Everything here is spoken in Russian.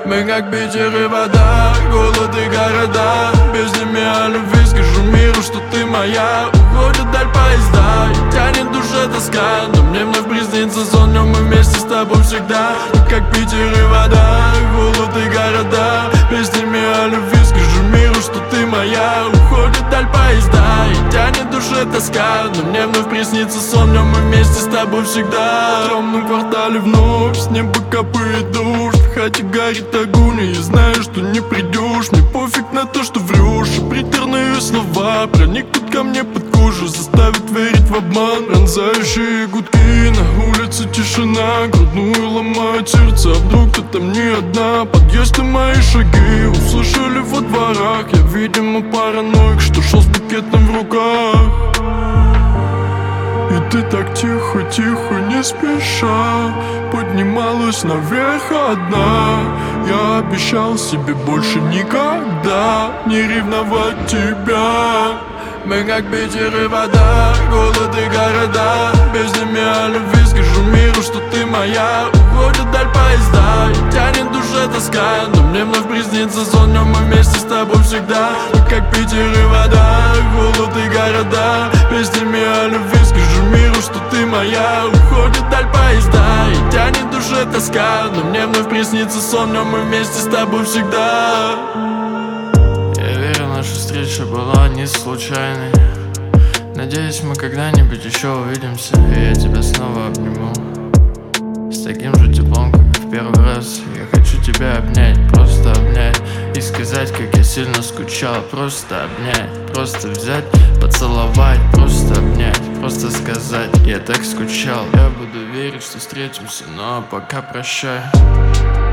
Мы как Питер и вода, голод и города. Песнями о любви скажу миру, что ты моя. Уходит даль поезда, и тянет душе тоска. Но мне вновь приснится сон, но мы вместе с тобой всегда. Мы как Питер и вода, голод и города. Песнями о любви скажу миру, что ты моя. Уходит даль поезда, и тянет душе тоска. Но мне вновь приснится сон, но мы вместе с тобой всегда. В темном квартале вновь с неба капает дождь. В хате горит огонь, и я знаю, что не придешь. Мне пофиг на то, что врешь, и приторные слова проникнут ко мне под кожу, заставят верить в обман. Пронзающие гудки, на улице тишина, грудную ломает сердце, а вдруг ты там не одна. Подъезд и мои шаги услышали во дворах. Я, видимо, параноик, что шел с букетом в руках. И ты так тихо-тихо, не спеша поднималась наверх одна. Я обещал себе больше никогда не ревновать тебя. Мы как Питер и вода, голод и города. Песнями о любви скажу миру, что ты моя. Уходит даль поезда, и тянет душе тоска. Но мне вновь приснится сон, но мы вместе с тобой всегда. Мы как Питер и вода, голод и города. Песнями о любви скажу миру, что ты моя. Уходит даль поезда, и тянет душе тоска. Но мне вновь приснится сон, но мы вместе с тобой всегда. Я верю, наша встреча была не случайной. Надеюсь, мы когда-нибудь еще увидимся, и я тебя снова обниму с таким же теплом, как и в первый раз. Я хочу тебя обнять, просто обнять, и сказать, как я сильно скучал. Просто обнять, просто взять, поцеловать, просто обнять, просто сказать, я так скучал. Я буду верить, что встретимся, но пока прощай.